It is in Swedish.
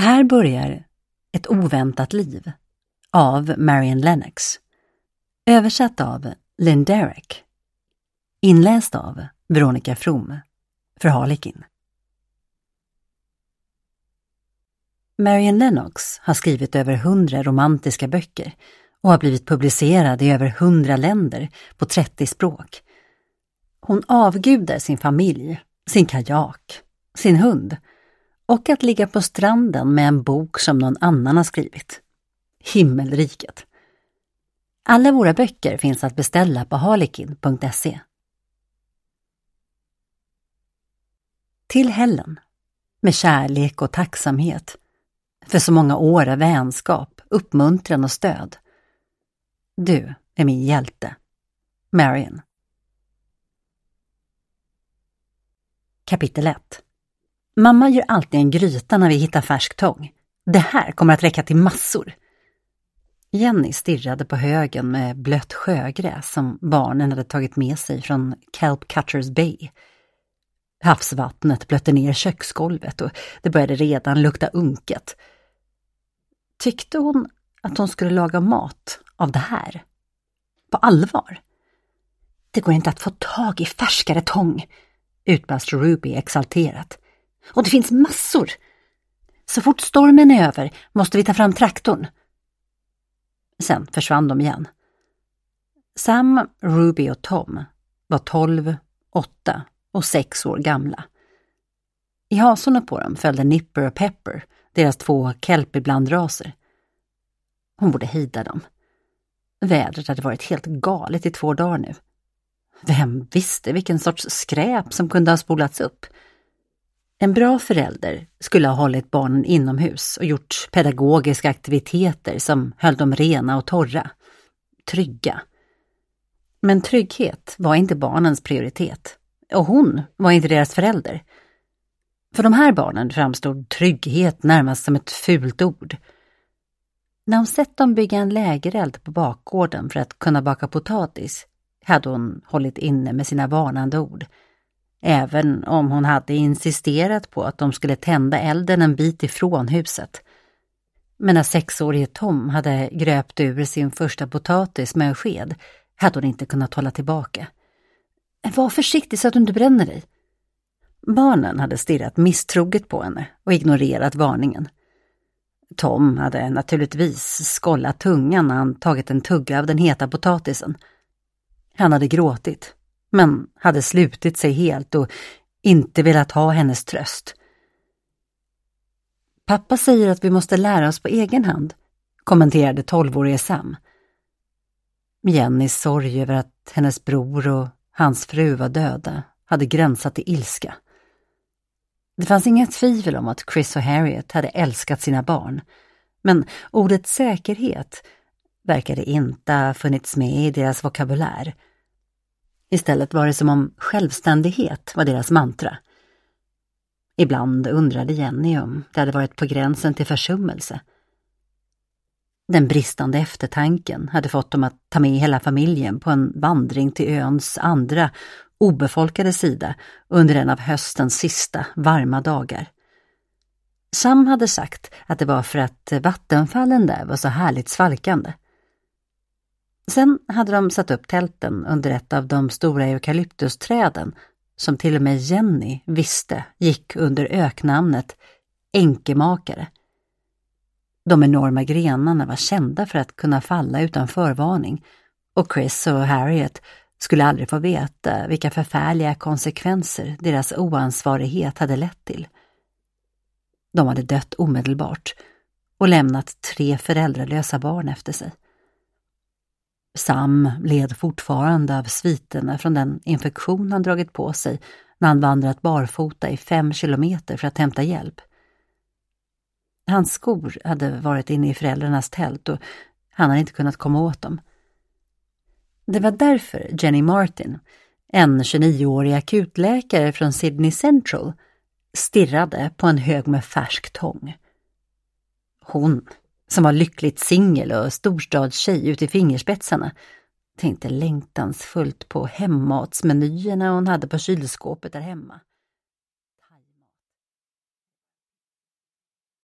Här börjar Ett oväntat liv av Marian Lennox. Översatt av Lynn Derrick. Inläst av Veronica From för Harlekin. Marian Lennox har skrivit över 100 romantiska böcker och har blivit publicerad i över 100 länder på 30 språk. Hon avgudar sin familj, sin kajak, sin hund och att ligga på stranden med en bok som någon annan har skrivit. Himmelriket. Alla våra böcker finns att beställa på harlekin.se. Till Helen, med kärlek och tacksamhet för så många år av vänskap, uppmuntran och stöd. Du är min hjälte. Marian. Kapitel 1. Mamma gör alltid en gryta när vi hittar färsk tång. Det här kommer att räcka till massor. Jenny stirrade på högen med blött sjögräs som barnen hade tagit med sig från Kelp Cutters Bay. Havsvattnet blötte ner köksgolvet och det började redan lukta unket. Tyckte hon att hon skulle laga mat av det här? På allvar? Det går inte att få tag i färskare tång, utbrast Ruby exalterat. Och det finns massor. Så fort stormen är över måste vi ta fram traktorn. Sen försvann de igen. Sam, Ruby och Tom var 12, 8 och 6 år gamla. I hasorna på dem följde Nipper och Pepper, deras 2 kelpiblandraser. Hon borde hejda dem. Vädret hade varit helt galet i 2 dagar nu. Vem visste vilken sorts skräp som kunde ha spolats upp? En bra förälder skulle ha hållit barnen inomhus och gjort pedagogiska aktiviteter som höll dem rena och torra. Trygga. Men trygghet var inte barnens prioritet. Och hon var inte deras förälder. För de här barnen framstod trygghet närmast som ett fult ord. När hon sett dem bygga en lägereld på bakgården för att kunna baka potatis hade hon hållit inne med sina varnande ord. Även om hon hade insisterat på att de skulle tända elden en bit ifrån huset. Men när 6-årige Tom hade gröpt ur sin första potatis med en sked hade hon inte kunnat hålla tillbaka. Var försiktig så att du inte bränner dig. Barnen hade stirrat misstroget på henne och ignorerat varningen. Tom hade naturligtvis skollat tungan när han tagit en tugga av den heta potatisen. Han hade gråtit, men hade slutit sig helt och inte velat ha hennes tröst. Pappa säger att vi måste lära oss på egen hand, kommenterade 12-årige Sam. Jennys sorg över att hennes bror och hans fru var döda hade gränsat till ilska. Det fanns inget tvivel om att Chris och Harriet hade älskat sina barn, men ordet säkerhet verkade inte ha funnits med i deras vokabulär. Istället var det som om självständighet var deras mantra. Ibland undrade Jenny om det hade varit på gränsen till försummelse. Den bristande eftertanken hade fått dem att ta med hela familjen på en vandring till öns andra, obefolkade sida under en av höstens sista varma dagar. Sam hade sagt att det var för att vattenfallen där var så härligt svalkande. Sen hade de satt upp tälten under ett av de stora eukalyptusträden som till och med Jenny visste gick under öknamnet enkemakare. De enorma grenarna var kända för att kunna falla utan förvarning och Chris och Harriet skulle aldrig få veta vilka förfärliga konsekvenser deras oansvarighet hade lett till. De hade dött omedelbart och lämnat 3 föräldralösa barn efter sig. Sam led fortfarande av sviterna från den infektion han dragit på sig när han vandrat barfota i 5 kilometer för att hämta hjälp. Hans skor hade varit inne i föräldrarnas tält och han hade inte kunnat komma åt dem. Det var därför Jenny Martin, en 29-årig akutläkare från Sydney Central, stirrade på en hög med färsk tång. Hon, som var lyckligt singel och storstadstjej ut i fingerspetsarna, tänkte längtansfullt på hemmatsmenyerna hon hade på kylskåpet där hemma.